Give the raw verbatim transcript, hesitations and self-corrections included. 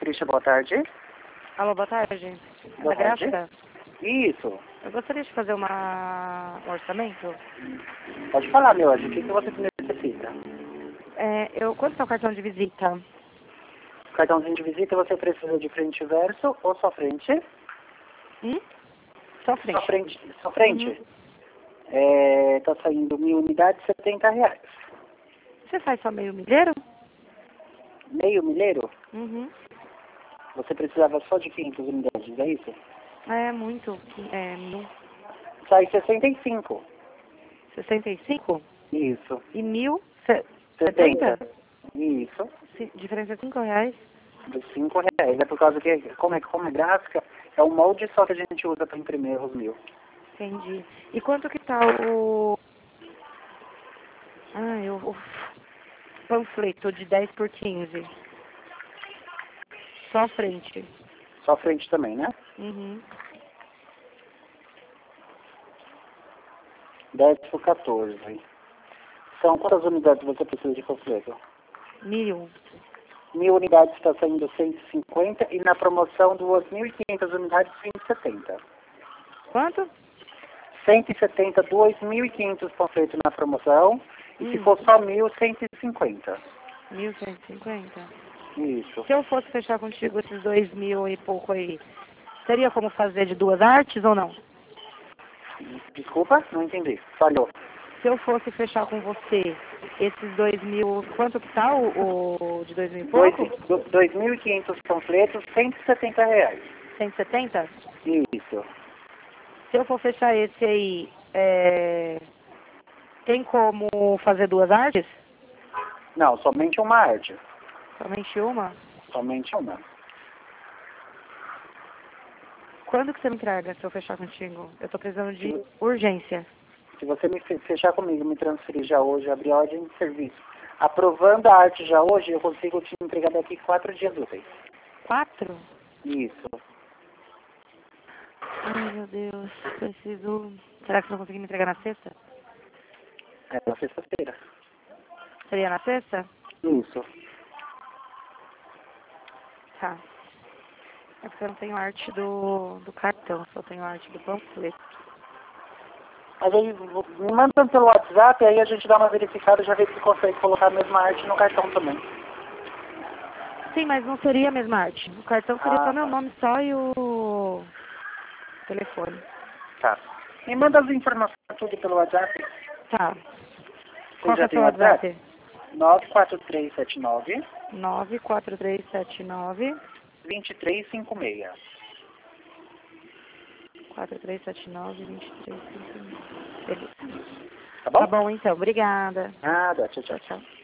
Patrícia, boa tarde. Alô, boa tarde. Boa É tarde. Gráfica? Isso. Eu gostaria de fazer uma... um orçamento. Pode falar, meu anjo, o que, que você necessita? É, eu... Quanto é o cartão de visita? Cartãozinho de visita, você precisa de frente e verso ou só frente? Hum? Só frente. Só frente. Só frente? Uhum. É, tá saindo mil unidades, setenta reais. Você faz só meio milheiro? Meio milheiro? Uhum. Você precisava só de quinhentas unidades, é isso? É muito. É, mil. Sai sessenta e cinco. sessenta e cinco? Isso. E mil? Se... setenta. setenta? Isso. Se... Diferença de cinco reais. Dos cinco reais. É por causa que, como é, como é gráfica, é o molde só que a gente usa para imprimir os mil. Entendi. E quanto que tá o... Ah, eu... o panfleto de dez por quinze? Só frente. Só frente também, né? Uhum. dez por quatorze. São quantas unidades você precisa de panfleto? Mil. Mil unidades está saindo cento e cinquenta e na promoção duas mil e quinhentas unidades cento e setenta. Quanto? cento e setenta, dois mil e quinhentos panfletos na promoção. E se Hum. for só mil, cento e cinquenta. Mil cento e cinquenta? Isso. Se eu fosse fechar contigo esses dois mil e pouco aí, teria como fazer de duas artes ou não? Desculpa, não entendi. Falhou. Se eu fosse fechar com você esses dois mil, quanto que tá o, o de dois mil e Dois- pouco? do- dois mil e quinhentos panfletos, cento e setenta reais. cento e setenta? Isso. Se eu for fechar esse aí, é, tem como fazer duas artes? Não, somente uma arte. Somente uma? Somente uma. Quando que você me entrega se eu fechar contigo? Eu tô precisando de Se, urgência. se você me fe- fechar comigo, me transferir já hoje, abrir ordem de serviço, aprovando a arte já hoje, eu consigo te entregar daqui quatro dias úteis. Quatro? Isso. Ai, meu Deus. Preciso... Será que você não consegue me entregar na sexta? É na sexta-feira. Seria na sexta? Isso. Tá. É porque eu não tenho arte do, do cartão, só tenho arte do panfleto. Mas aí, vo- me manda pelo WhatsApp, aí a gente dá uma verificada e já vê se consegue colocar a mesma arte no cartão também. Sim, mas não seria a mesma arte. O cartão seria só Ah, meu tá. nome só e o telefone. Tá. Me manda as informações tudo pelo WhatsApp. Tá. Você Qual que é já o tem seu o WhatsApp? WhatsApp? nove quatro três sete nove, nove quatro três sete nove, dois três cinco seis. quatro três sete nove, dois três cinco seis. Beleza. Tá bom? Tá bom então, obrigada. Nada, tchau, tchau. Tchau, tchau.